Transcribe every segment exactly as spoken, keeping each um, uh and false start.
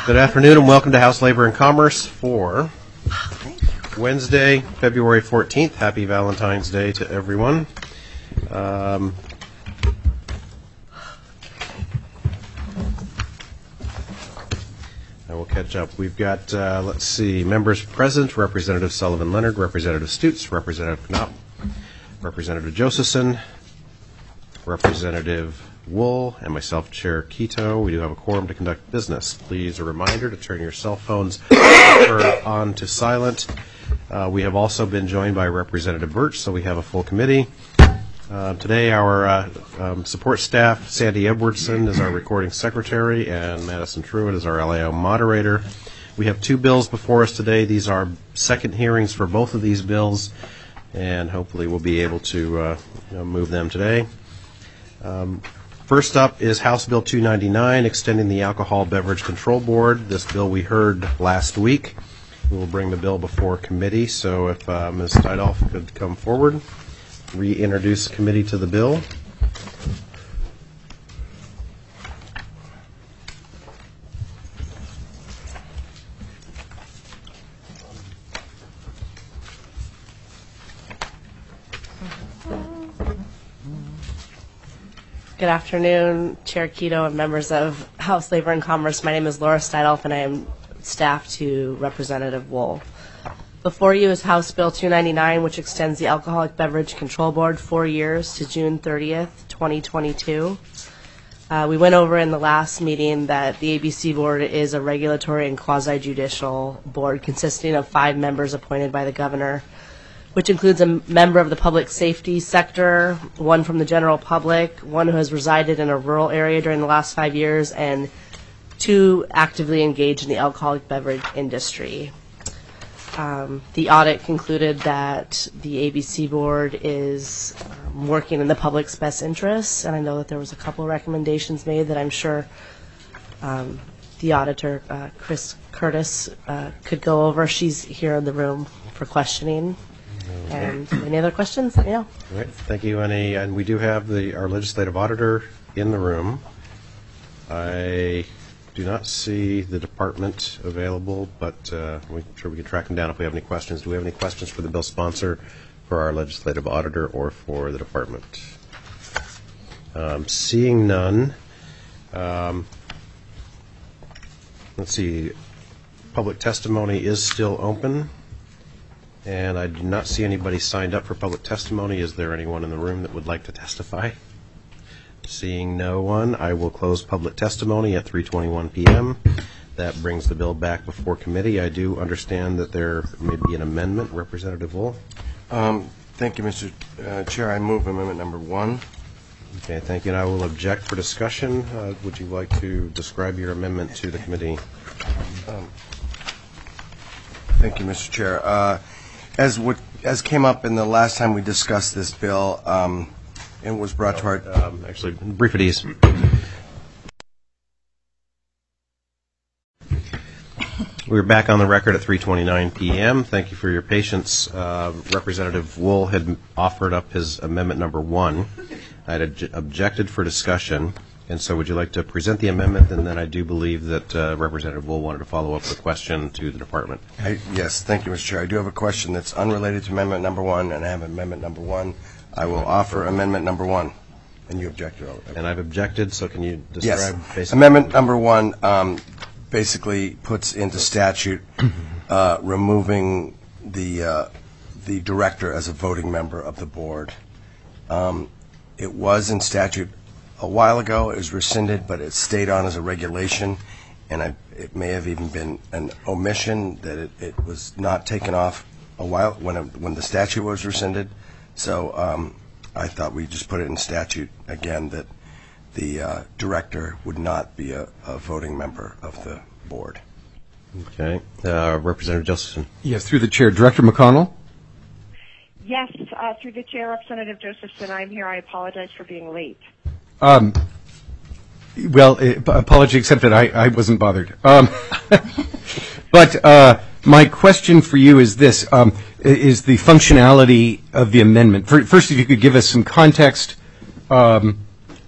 Good afternoon and welcome to House Labor and Commerce for Wednesday, February fourteenth. Happy Valentine's Day to everyone. Um, I will catch up. We've got, uh, let's see, members present, Representative Sullivan Leonard, Representative Stutes, Representative Knopp, Representative Josephson, Representative Wool, and myself, Chair Quito. We do have a quorum to conduct business. Please, a reminder to turn your cell phones on to silent. Uh, we have also been joined by Representative Birch, so we have a full committee. Uh, today, our uh, um, support staff, Sandy Edwardson, is our recording secretary, and Madison Truitt is our L A O moderator. We have two bills before us today. These are second hearings for both of these bills, and hopefully we'll be able to uh, you know, move them today. Um, First up is House Bill two ninety-nine, extending the Alcohol Beverage Control Board. This bill we heard last week. We will bring the bill before committee, so if uh, Miz Stidolf could come forward, reintroduce committee to the bill. Good afternoon, Chair Quito and members of House Labor and Commerce. My name is Laura Stidolf, and I am staff to Representative Wool. Before you is House Bill two ninety-nine, which extends the Alcoholic Beverage Control Board four years to June thirtieth, twenty twenty-two. Uh, we went over in the last meeting that the A B C Board is a regulatory and quasi-judicial board consisting of five members appointed by the governor, which includes a member of the public safety sector, one from the general public, one who has resided in a rural area during the last five years, and two actively engaged in the alcoholic beverage industry. Um, the audit concluded that the A B C board is um, working in the public's best interests, and I know that there was a couple of recommendations made that I'm sure um, the auditor, uh, Chris Curtis, uh, could go over. She's here in the room for questioning. And any other questions? Let me know. All right, thank you, Annie. And we do have the our legislative auditor in the room. I do not see the department available, but uh, I'm sure we can track them down if we have any questions. Do we have any questions for the bill sponsor, for our legislative auditor, or for the department? Um, seeing none, um, let's see. Public testimony is still open. And I do not see anybody signed up for public testimony. Is there anyone in the room that would like to testify? Seeing no one, I will close public testimony at three twenty-one p.m. That brings the bill back before committee. I do understand that there may be an amendment. Representative Wool? Um, thank you, Mister Uh, Chair. I move amendment number one. Okay, thank you. And I will object for discussion. Uh, would you like to describe your amendment to the committee? Um, thank you, Mister Chair. Uh, As what as came up in the last time we discussed this bill, um, and was brought to our um, actually brief at ease. We're back on the record at three twenty-nine p.m. Thank you for your patience. Uh, Representative Wool had offered up his amendment number one. I had ad- objected for discussion. And so would you like to present the amendment? And then I do believe that uh, Representative Wool wanted to follow up with a question to the department. I, yes, thank you, Mister Chair. I do have a question that's unrelated to amendment number one, and I have amendment number one. I will offer amendment number one. And you objected. And I've objected, so can you describe yes. basically? Amendment number one um, basically puts into statute uh, removing the, uh, the director as a voting member of the board. Um, it was in statute a while ago. It was rescinded, but it stayed on as a regulation, and I, it may have even been an omission that it, it was not taken off a while when it, when the statute was rescinded. So um, I thought we'd just put it in statute again that the uh, director would not be a, a voting member of the board. Okay. Uh, Representative Josephson. Yes, through the chair. Director McConnell? Yes, uh, through the chair, Representative Josephson, I'm here. I apologize for being late. Um, well, uh, apology accepted. I, I wasn't bothered. Um, but uh, my question for you is this, um, is the functionality of the amendment. First, if you could give us some context um,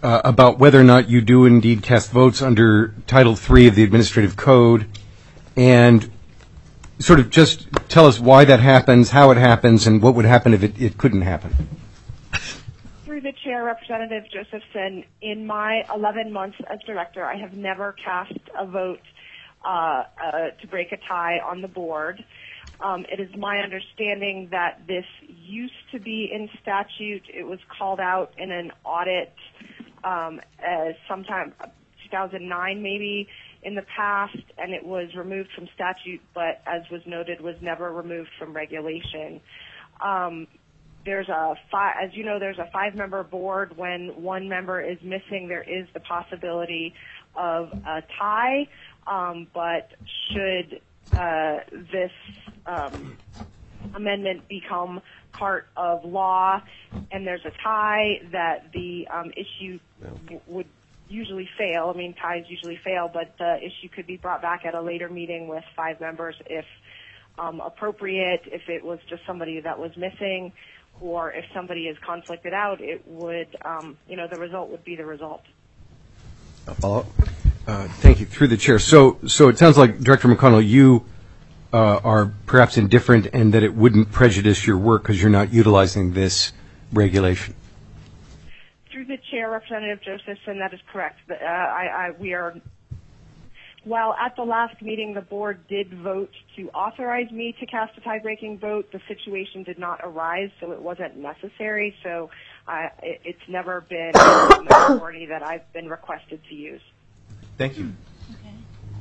uh, about whether or not you do indeed cast votes under Title three of the Administrative Code, and sort of just tell us why that happens, how it happens, and what would happen if it, it couldn't happen. Through the chair, Representative Josephson, in my eleven months as director, I have never cast a vote uh, uh, to break a tie on the board. Um, it is my understanding that this used to be in statute. It was called out in an audit um, as sometime two thousand nine maybe in the past, and it was removed from statute, but as was noted, was never removed from regulation. Um, there's a five, as you know, there's a five-member board. When one member is missing, there is the possibility of a tie, um, but should uh, this um, amendment become part of law and there's a tie, that the um, issue w- would usually fail. I mean, ties usually fail, but the issue could be brought back at a later meeting with five members if um, appropriate. If it was just somebody that was missing, or if somebody is conflicted out, it would, um, you know, the result would be the result. A follow-up? Uh, thank you. Through the chair. So, so it sounds like, Director McConnell, you uh, are perhaps indifferent, and that it wouldn't prejudice your work because you're not utilizing this regulation. Through the chair, Representative Josephson, that is correct. Uh, I, I, we are, while at the last meeting the board did vote to authorize me to cast a tie-breaking vote, the situation did not arise, so it wasn't necessary. So uh, it, it's never been an authority that I've been requested to use. Thank you. Okay.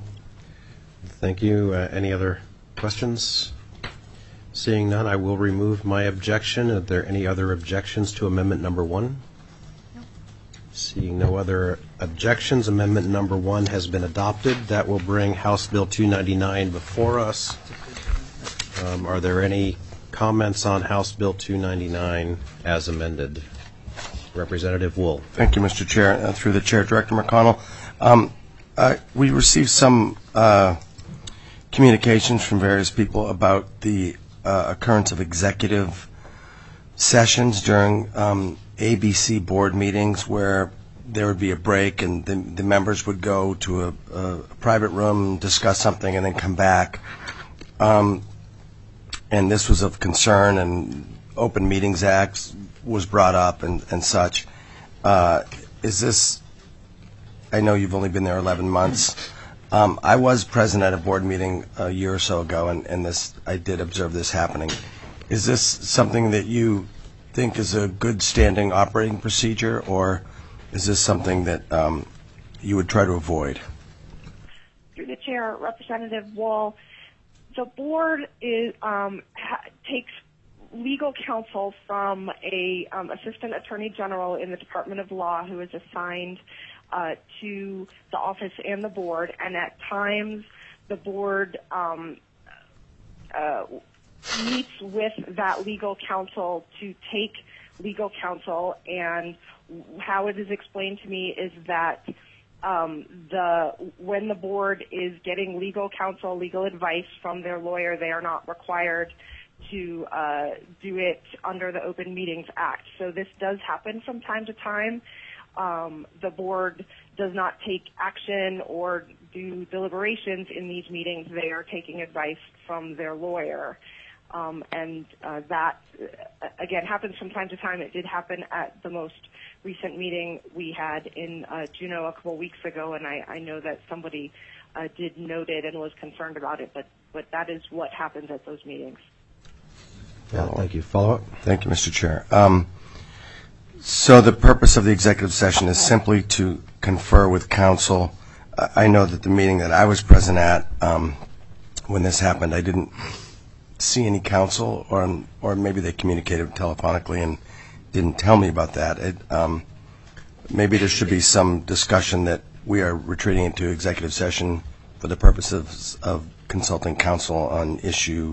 Thank you. Uh, any other questions? Seeing none, I will remove my objection. Are there any other objections to amendment number one? No. Seeing no other objections, amendment number one has been adopted. That will bring House Bill two ninety-nine before us. Um, are there any comments on House Bill two ninety-nine as amended? Representative Wool. Thank you, Mister Chair. Uh, through the chair, Director McConnell. Um, uh, we received some uh, communications from various people about the uh, occurrence of executive sessions during um, A B C board meetings where there would be a break and the, the members would go to a, a private room, discuss something, and then come back. Um, and this was of concern, and Open Meetings Act was brought up and, and such. Uh, is this, I know you've only been there eleven months. Um, I was present at a board meeting a year or so ago, and, and this I did observe this happening. Is this something that you think is a good standing operating procedure, or is this something that um, you would try to avoid? Through the chair, Representative Wall, the board is um, ha- takes legal counsel from a um, assistant attorney general in the Department of Law who is assigned uh, to the office and the board, and at times the board um, uh, meets with that legal counsel to take legal counsel, and how it is explained to me is that um, the when the board is getting legal counsel, legal advice from their lawyer, they are not required to uh, do it under the Open Meetings Act. So this does happen from time to time. Um, the board does not take action or do deliberations in these meetings. They are taking advice from their lawyer. Um, and uh, that, uh, again, happens from time to time. It did happen at the most recent meeting we had in uh, Juneau a couple weeks ago, and I, I know that somebody uh, did note it and was concerned about it, but, but that is what happens at those meetings. Yeah, thank you. Follow-up? Thank you, Mister Chair. Um, so the purpose of the executive session is simply to confer with counsel. Uh, I know that the meeting that I was present at um, when this happened, I didn't see any counsel, or or maybe they communicated telephonically and didn't tell me about that. It, um, maybe there should be some discussion that we are retreating into executive session for the purpose of, of consulting counsel on issue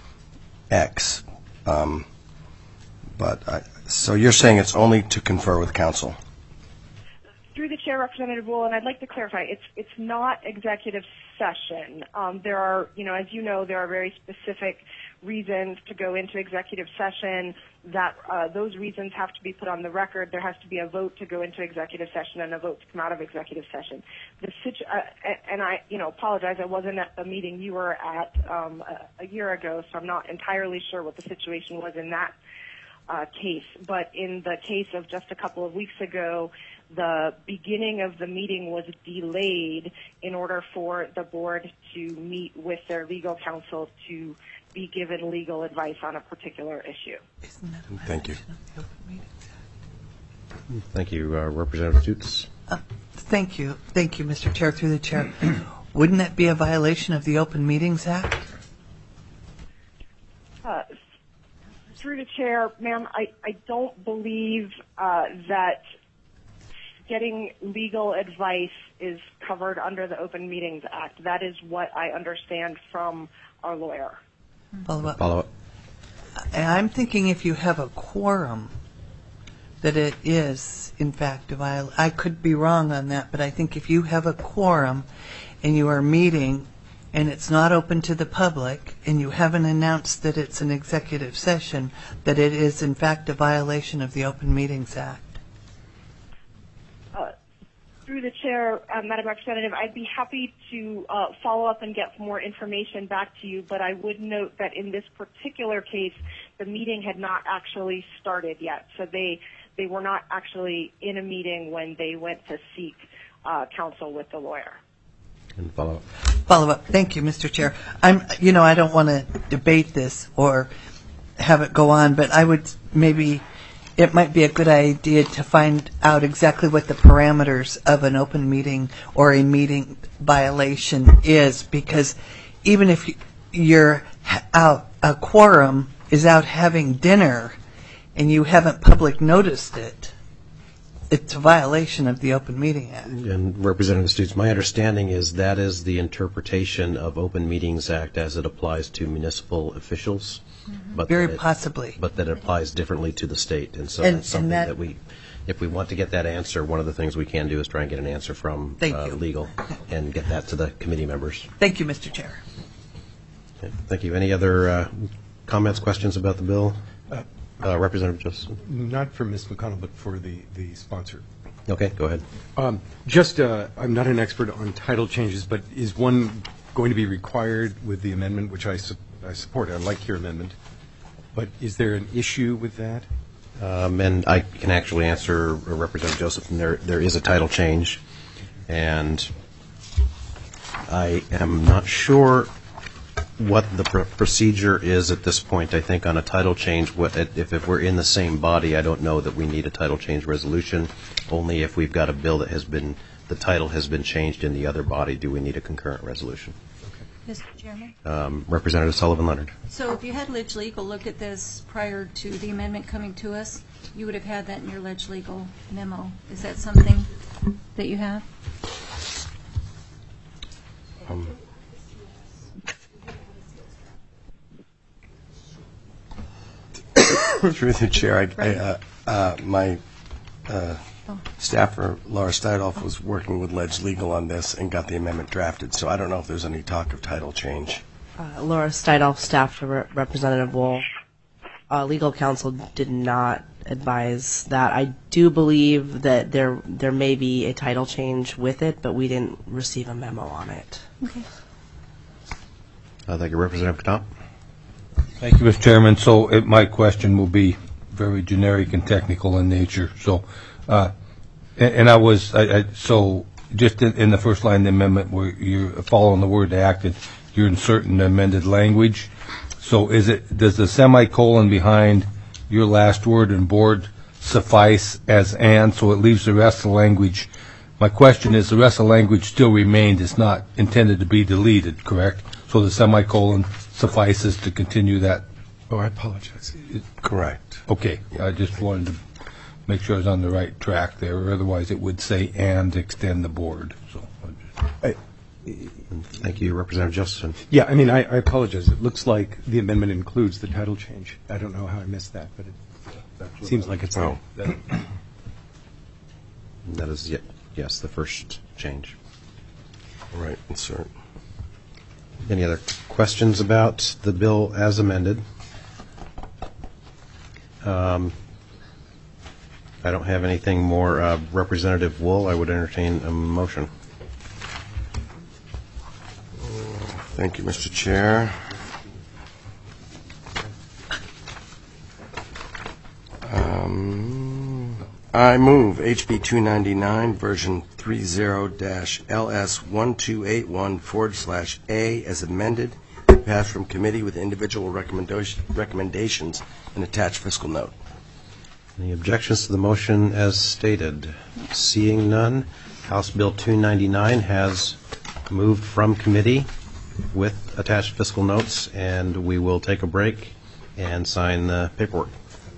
X. Um, but I, so you're saying it's only to confer with counsel? through the chair, Representative Wool, and I'd like to clarify, it's it's not executive session. Um, there are, you know, as you know, there are very specific reasons to go into executive session. That uh, those reasons have to be put on the record. There has to be a vote to go into executive session and a vote to come out of executive session. The situ- uh, and I, you know, apologize. I wasn't at the meeting you were at um, a, a year ago, so I'm not entirely sure what the situation was in that uh, case. But in the case of just a couple of weeks ago, the beginning of the meeting was delayed in order for the board to meet with their legal counsel to be given legal advice on a particular issue. Thank you. Thank you, uh, Representative Stutes. Uh, thank you. Thank you, Mister Chair, through the chair. Wouldn't that be a violation of the Open Meetings Act? Uh, through the chair, ma'am, I, I don't believe uh, that getting legal advice is covered under the Open Meetings Act. That is what I understand from our lawyer. Follow up. Follow up. And I'm thinking if you have a quorum, that it is, in fact, a violation. I could be wrong on that, but I think if you have a quorum and you are meeting and it's not open to the public and you haven't announced that it's an executive session, that it is, in fact, a violation of the Open Meetings Act. Through the chair, uh, Madam Representative, I'd be happy to uh, follow up and get more information back to you, but I would note that in this particular case, the meeting had not actually started yet, so they they were not actually in a meeting when they went to seek uh, counsel with the lawyer. And follow up. Follow up. Thank you, Mister Chair. I'm, you know, I don't want to debate this or have it go on, but I would maybe. It might be a good idea to find out exactly what the parameters of an open meeting or a meeting violation is, because even if you're out, a quorum is out having dinner and you haven't public noticed it, it's a violation of the Open Meeting Act. And Representative Stutes, my understanding is that is the interpretation of Open Meetings Act as it applies to municipal officials. But Very that it- possibly. But that it applies differently to the state. And so And- that's something and that- that we, if we want to get that answer, one of the things we can do is try and get an answer from Thank uh, you. legal and get that to the committee members. Thank you, Mister Chair. Okay, thank you. Any other uh, comments, questions about the bill? Uh, Representative Joseph? Not for Miz McConnell, but for the, the sponsor. Okay, go ahead. Um, Just, uh, I'm not an expert on title changes, but is one going to be required with the amendment, which I su- I support? I like your amendment. But is there an issue with that? Um, And I can actually answer uh, Representative Joseph, and there, there is a title change. And I am not sure what the pr- procedure is at this point. I think on a title change, what, if, if we're in the same body, I don't know that we need a title change resolution. Only if we've got a bill that has been, the title has been changed in the other body, do we need a concurrent resolution. Mister Chairman? Um, Representative Sullivan Leonard. So if you had Ledge Legal look at this prior to the amendment coming to us, you would have had that in your Ledge Legal memo. Is that something that you have? Um, Through the chair, I, I, uh, uh, my uh, staffer, Laura Steidolf, was working with Ledge Legal on this and got the amendment drafted, so I don't know if there's any talk of title change. Uh, Laura Steidolf, staff to Re- Representative Wool. Uh, legal counsel did not advise that. I do believe that there there may be a title change with it, but we didn't receive a memo on it. Okay. Uh, thank you, Representative Knopf. Thank you, Mister Chairman. So it, my question will be very generic and technical in nature. So, uh, and, and I was, I, I, so just in, in the first line of the amendment where you're following the word acted, you're inserting amended language. So is it, does the semicolon behind your last word in board suffice as and, so it leaves the rest of the language? My question is, the rest of the language still remained, it's not intended to be deleted, correct? So the semicolon suffices to continue that? Oh, I apologize. Correct. Okay, I just wanted to make sure I was on the right track there, or otherwise it would say and extend the board, so. I- Thank you, Representative Josephson. Yeah, I mean, I I apologize. It looks like the amendment includes the title change. I don't know how I missed that, but it seems like it's Oh. there. That is, ye- yes, the first change. All right, insert. Any other questions about the bill as amended? Um, I don't have anything more. Uh, Representative Wool, I would entertain a motion. Thank you, Mister Chair. Um, I move H B two ninety-nine, version thirty dash L S one two eight one forward slash A as amended, passed from committee with individual recommendation, recommendations and attached fiscal note. Any objections to the motion as stated? Seeing none, House Bill two ninety-nine has moved from committee with attached fiscal notes, and we will take a break and sign the paperwork.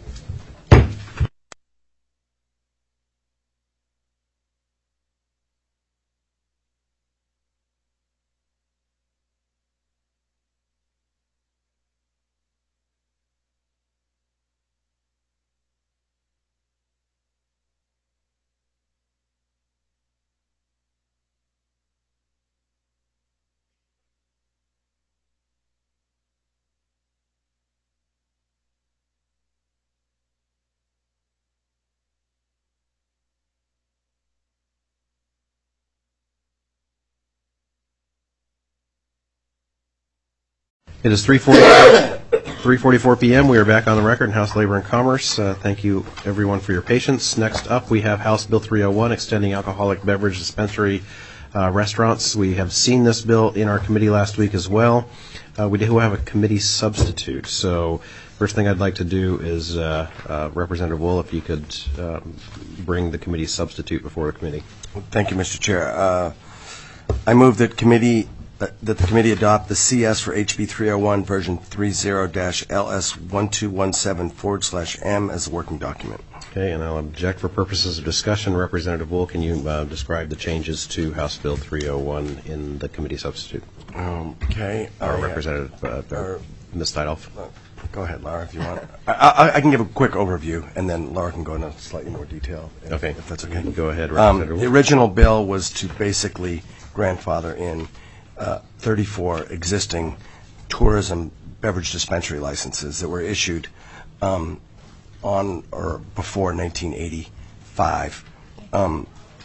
It is three forty-four p m We are back on the record in House Labor and Commerce. Uh, thank you, everyone, for your patience. Next up, we have House Bill three oh one, extending alcoholic beverage dispensary uh, restaurants. We have seen this bill in our committee last week as well. Uh, we do have a committee substitute. So first thing I'd like to do is, uh, uh, Representative Wool, if you could uh, bring the committee substitute before the committee. Thank you, Mister Chair. Uh, I move that committee that the committee adopt the C S for H B three oh one, version thirty dash L S one two one seven forward slash M as a working document. Okay, and I'll object for purposes of discussion. Representative Wool, can you uh, describe the changes to House Bill three oh one in the committee substitute? Um, okay. Or I, Representative uh, or, Miz Tidolf. Uh, go ahead, Laura, if you want. I, I, I can give a quick overview, and then Laura can go into slightly more detail. If, Okay. If that's okay. Go ahead, Um, Representative the Wool. original bill was to basically grandfather in uh, thirty-four existing tourism beverage dispensary licenses that were issued um, on or before nineteen eighty-five. Um,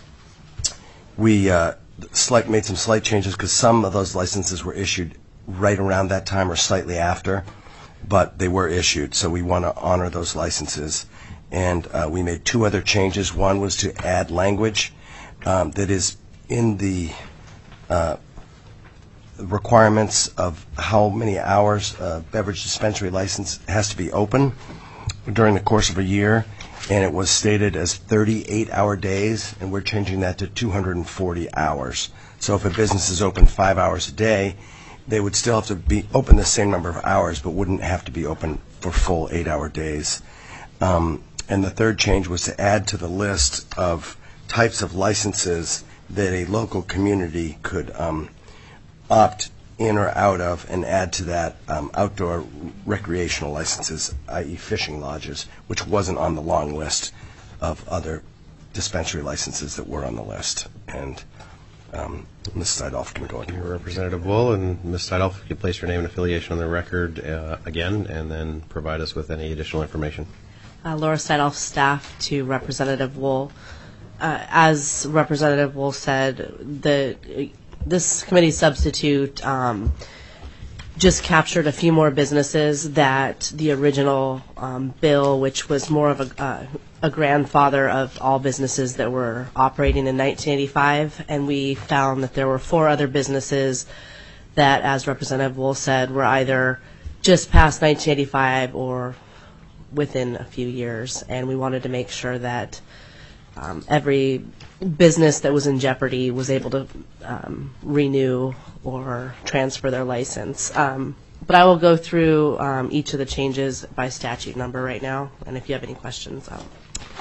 we uh, slight, made some slight changes because some of those licenses were issued right around that time or slightly after, but they were issued, so we want to honor those licenses. And uh, we made two other changes. One was to add language um, that is in the uh, requirements of how many hours a beverage dispensary license has to be open during the course of a year, and it was stated as thirty-eight hour days, and we're changing that to two hundred forty hours. So if a business is open five hours a day, they would still have to be open the same number of hours, but wouldn't have to be open for full eight hour days. Um, and the third change was to add to the list of types of licenses that a local community could um, opt in or out of, and add to that um, outdoor recreational licenses, that is fishing lodges, which wasn't on the long list of other dispensary licenses that were on the list. And um, Miz Tidolf can go into Representative Wool, and Miz Tidolf, if you place your name and affiliation on the record uh, again, and then provide us with any additional information. Uh, Laura Steinhoff, staff to Representative Wool. Uh, as Representative Wool said, the this committee substitute um, just captured a few more businesses that the original um, bill, which was more of a, uh, a grandfather of all businesses that were operating in nineteen eighty-five, and we found that there were four other businesses that, as Representative Wool said, were either just past nineteen eighty-five or within a few years, and we wanted to make sure that um, every business that was in jeopardy was able to um, renew or transfer their license. Um, but I will go through um, each of the changes by statute number right now, and if you have any questions, I'll.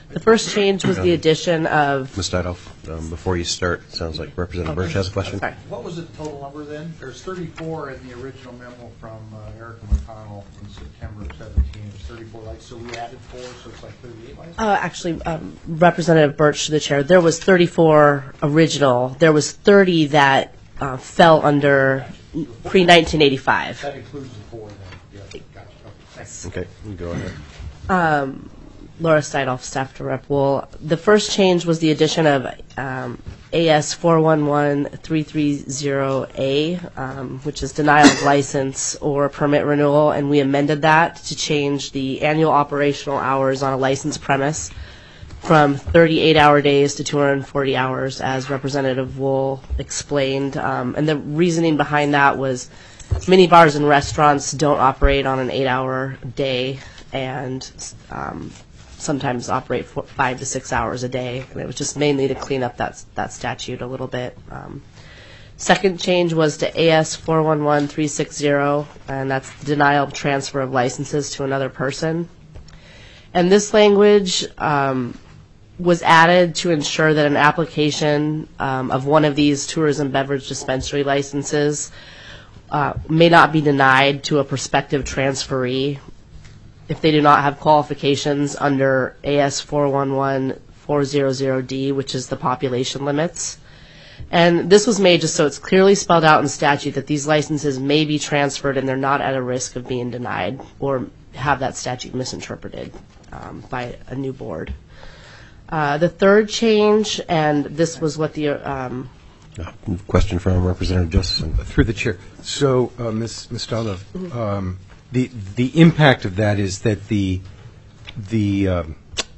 The first change was the addition of, Miz Didoff, um, before you start, it sounds like Representative Birch has a question. sorry, What was the total number then? There's thirty-four in the original memo from uh, Erica McConnell in September of seventeen. It was thirty-four lights, so we added four, so it's like thirty-eight lights? uh, actually, um, Representative Birch to the chair, there was thirty-four original. There was thirty that uh, fell under pre nineteen eighty-five. That includes the four then? Yeah, gotcha. Okay, thanks. Okay, you go ahead. Laura Steidoff, staff to Rep Wool. The first change was the addition of um, A S four one one three three zero A, um, which is denial of license or permit renewal, and we amended that to change the annual operational hours on a licensed premise from thirty-eight hour days to two hundred forty hours, as Representative Wool explained. Um, and the reasoning behind that was many bars and restaurants don't operate on an eight hour day, and um, sometimes operate for five to six hours a day, and it was just mainly to clean up that that statute a little bit. Um, second change was to A S four one one three six zero, and that's denial of transfer of licenses to another person. And this language um, was added to ensure that an application um, of one of these tourism beverage dispensary licenses uh, may not be denied to a prospective transferee if they do not have qualifications under A S four one one four hundred D, which is the population limits. And this was made just so it's clearly spelled out in statute that these licenses may be transferred and they're not at a risk of being denied or have that statute misinterpreted um, by a new board. Uh, the third change, and this was what the um, Uh, Question from Representative Josephson. Through the chair. So, uh, Miz Miz Stolov, um, the the impact of that is that the the um,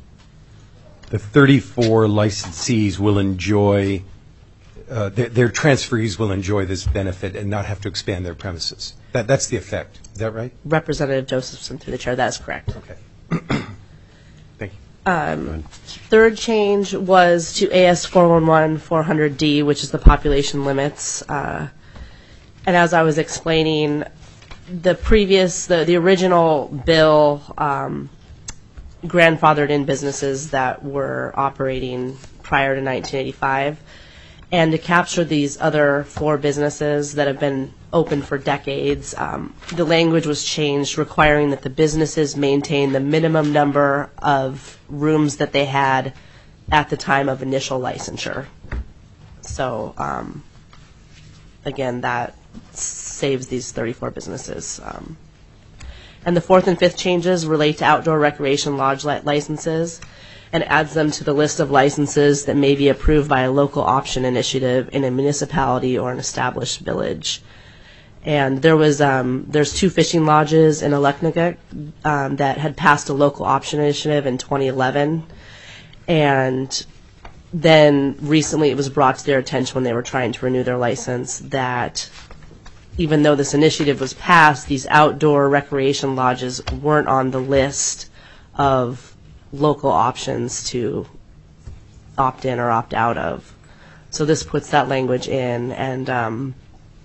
the thirty-four licensees will enjoy uh, their, their transferees will enjoy this benefit and not have to expand their premises. That that's the effect. Is that right? Representative Josephson through the chair. That is correct. Okay. Thank you. Um, third change was to A S four one one four hundred D, which is the population limits. Uh, and as I was explaining, the previous, the, the original bill um, grandfathered in businesses that were operating prior to nineteen eighty-five. And to capture these other four businesses that have been open for decades, um, the language was changed requiring that the businesses maintain the minimum number of rooms that they had at the time of initial licensure. So, um, again, that saves these thirty-four businesses. Um, and the fourth and fifth changes relate to outdoor recreation lodge li- licenses and adds them to the list of licenses that may be approved by a local option initiative in a municipality or an established village. And there was um, there's two fishing lodges in Aleknagik um, that had passed a local option initiative in twenty eleven, and then recently it was brought to their attention when they were trying to renew their license that even though this initiative was passed, these outdoor recreation lodges weren't on the list of local options to opt in or opt out of. So this puts that language in, and, um,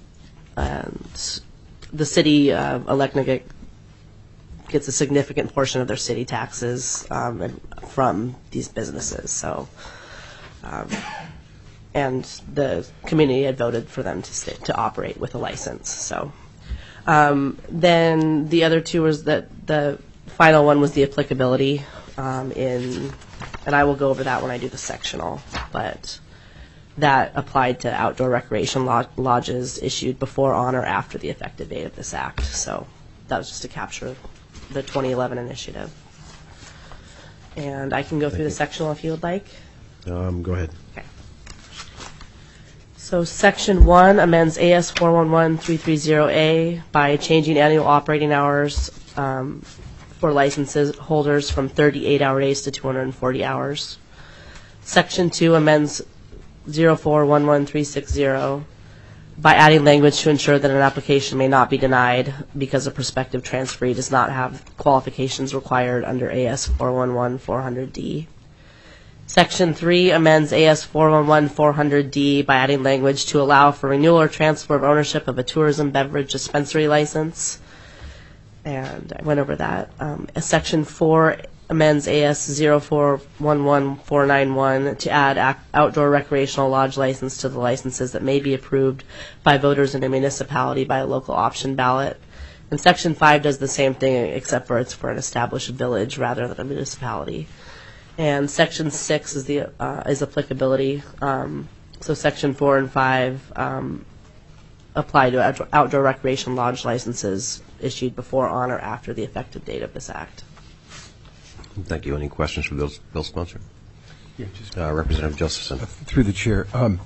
and the city of Aleknagik gets a significant portion of their city taxes um, and from these businesses. So, um, and the community had voted for them to stay, to operate with a license. So, um, then the other two was that the final one was the applicability. Um, in, and I will go over that when I do the sectional, but that applied to outdoor recreation lodge, lodges issued before, on, or after the effective date of this act. So that was just to capture the twenty eleven initiative. And I can go through the sectional if you would like. Um, Go ahead. Okay. So section one amends A S four one one three three zero A by changing annual operating hours um, for licenses holders from thirty-eight hour days to two hundred forty hours. Section two amends zero four one one three six zero by adding language to ensure that an application may not be denied because a prospective transferee does not have qualifications required under A S four one one four hundred D. Section three amends A S four one one four hundred D by adding language to allow for renewal or transfer of ownership of a tourism beverage dispensary license. And I went over that. Um, Section four amends A S zero four one one four nine one to add ac- outdoor recreational lodge license to the licenses that may be approved by voters in a municipality by a local option ballot. And Section five does the same thing, except for it's for an established village rather than a municipality. And Section six is the uh, is applicability. Um, so Section four and five um, apply to out- outdoor recreation lodge licenses issued before, on, or after the effective date of this act. Thank you. Any questions for Bill, Bill Sponsor? Yeah, just Uh, Representative Josephson. through the chair. Um,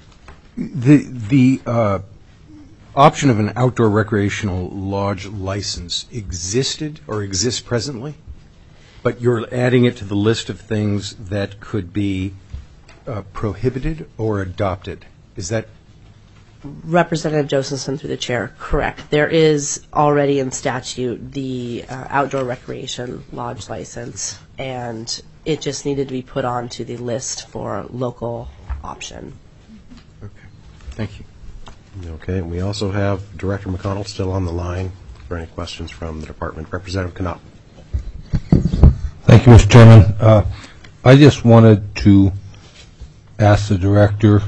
the the uh, option of an outdoor recreational lodge license existed or exists presently, but you're adding it to the list of things that could be uh, prohibited or adopted. Is that Representative Josephson, through the chair, correct. There is already in statute the uh, outdoor recreation lodge license, and it just needed to be put onto the list for local option. okay? Thank you. Okay, and we also have Director McConnell still on the line for any questions from the department. Representative Knopp. Thank you, Mister Chairman. Uh, I just wanted to ask the director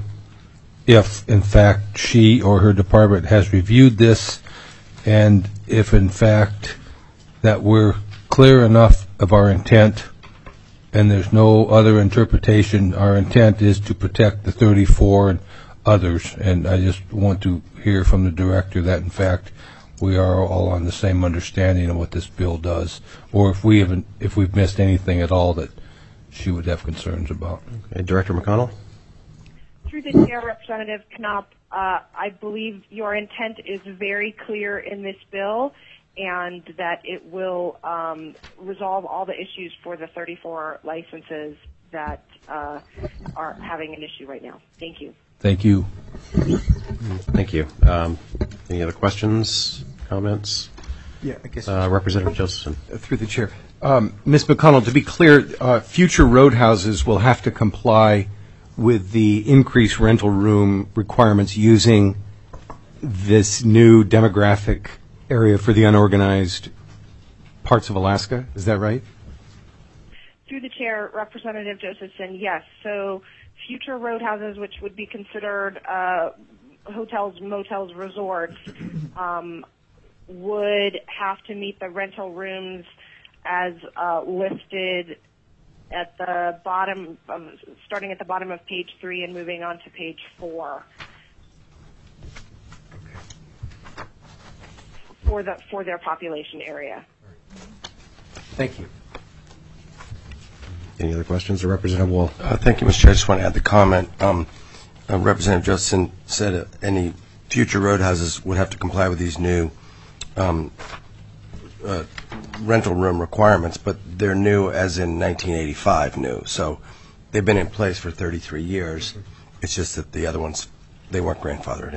if, in fact, she or her department has reviewed this, and if, in fact, that we're clear enough of our intent and there's no other interpretation. Our intent is to protect the thirty-four and others, and I just want to hear from the director that, in fact, we are all on the same understanding of what this bill does, or if we haven't, if we've missed anything at all that she would have concerns about. Okay, Director McConnell. Through the chair, Representative Knopp, uh, I believe your intent is very clear in this bill, and that it will um, resolve all the issues for the thirty-four licenses that uh, are having an issue right now. Thank you. Thank you. Thank you. Um, any other questions, comments? Yeah, I guess. Uh, Representative Josephson. Uh, Through the chair. Um, Miz McConnell, to be clear, uh, future roadhouses will have to comply with the increased rental room requirements using this new demographic area for the unorganized parts of Alaska. Is that right? Through the chair, Representative Josephson, yes. So future roadhouses, which would be considered uh, hotels, motels, resorts, um, would have to meet the rental rooms as uh, listed at the bottom, um, starting at the bottom of page three and moving on to page four. For the for their population area. Thank you. Any other questions? Or Representative Wool. Uh, thank you, Mister Chair. I just want to add the comment. Um, uh, Representative Josephson said uh, any future roadhouses would have to comply with these new um, uh, rental room requirements, but they're new as in nineteen eighty-five new. So they've been in place for thirty-three years. It's just that the other ones, they weren't grandfathered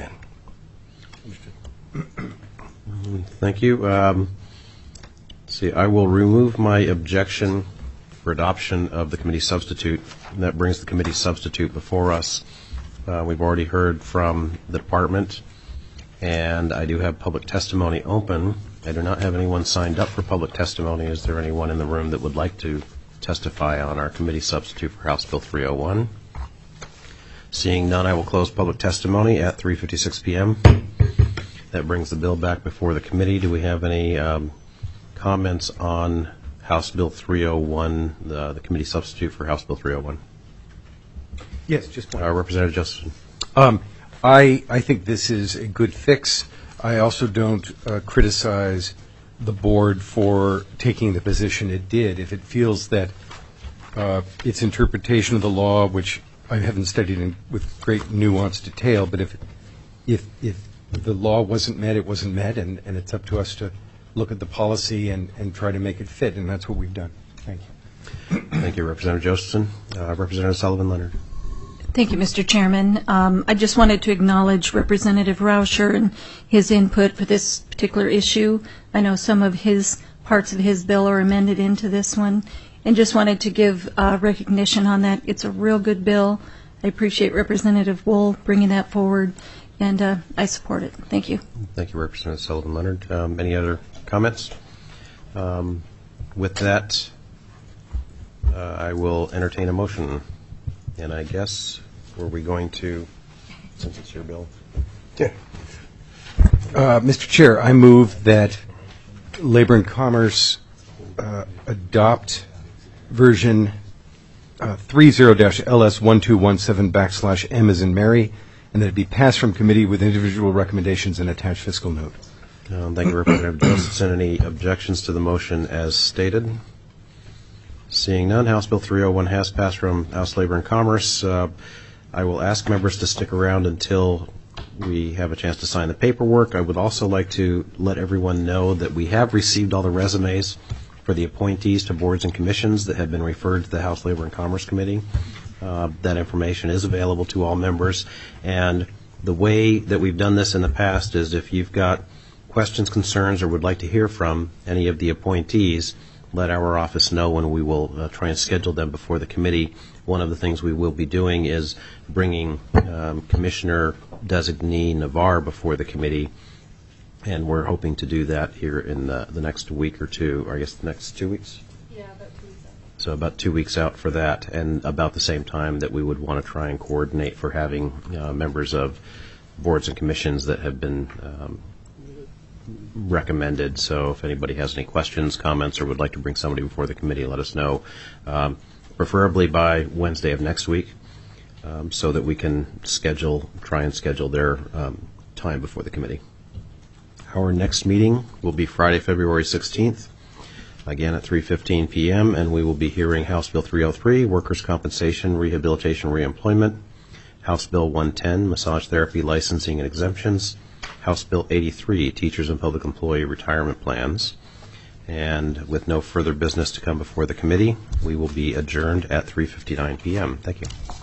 in. Thank you. Um, let's see, I will remove my objection for adoption of the committee substitute. And that brings the committee substitute before us. Uh, we've already heard from the department, and I do have public testimony open. I do not have anyone signed up for public testimony. Is there anyone in the room that would like to testify on our committee substitute for House Bill three oh one? Seeing none, I will close public testimony at three fifty-six p.m. That brings the bill back before the committee. Do we have any um, comments on House Bill three oh one, the, the committee substitute for House Bill three oh one? Yes, just one. Uh, Representative Josephson. Um, I, I think this is a good fix. I also don't uh, criticize the board for taking the position it did. If it feels that uh, its interpretation of the law, which I haven't studied in, with great nuanced detail, but if if if the law wasn't met, it wasn't met, and, and it's up to us to look at the policy and, and try to make it fit, and that's what we've done. Thank you. Thank you, Representative Josephson. Uh, Representative Sullivan Leonard. Thank you, Mister Chairman. Um, I just wanted to acknowledge Representative Rauscher and his input for this particular issue. I know some of his parts of his bill are amended into this one, and just wanted to give uh, recognition on that. It's a real good bill. I appreciate Representative Wool bringing that forward, and uh, I support it. Thank you. Thank you, Representative Sullivan Leonard. Um, any other comments? Um, with that, uh, I will entertain a motion. And I guess, were we going to, since it's your bill? Yeah. Uh, Mister Chair, I move that Labor and Commerce uh, adopt version uh, thirty dash L S one two one seven backslash M as in Mary, and that it be passed from committee with individual recommendations and attached fiscal note. Um, Thank you, Representative Josephson. Any objections to the motion as stated? Seeing none, House Bill three oh one has passed from House Labor and Commerce. Uh, I will ask members to stick around until we have a chance to sign the paperwork. I would also like to let everyone know that we have received all the resumes for the appointees to boards and commissions that have been referred to the House Labor and Commerce Committee. Uh, that information is available to all members. And the way that we've done this in the past is if you've got questions, concerns, or would like to hear from any of the appointees, let our office know and we will uh, try and schedule them before the committee. One of the things we will be doing is bringing um, Commissioner Designee Navarre before the committee, and we're hoping to do that here in the, the next week or two, or I guess the next two weeks? Yeah, about two weeks out. So about two weeks out for that, and about the same time that we would want to try and coordinate for having uh, members of boards and commissions that have been um, recommended. So if anybody has any questions, comments, or would like to bring somebody before the committee, let us know, um, preferably by Wednesday of next week, um, so that we can schedule, try and schedule their um, time before the committee. Our next meeting will be Friday, February sixteenth, again at three fifteen p.m., and we will be hearing House Bill three oh three, Workers' Compensation, Rehabilitation, Reemployment, House Bill one ten, Massage Therapy, Licensing and Exemptions, House Bill eighty-three, Teachers and Public Employee Retirement Plans. And with no further business to come before the committee, we will be adjourned at three fifty-nine p.m. Thank you.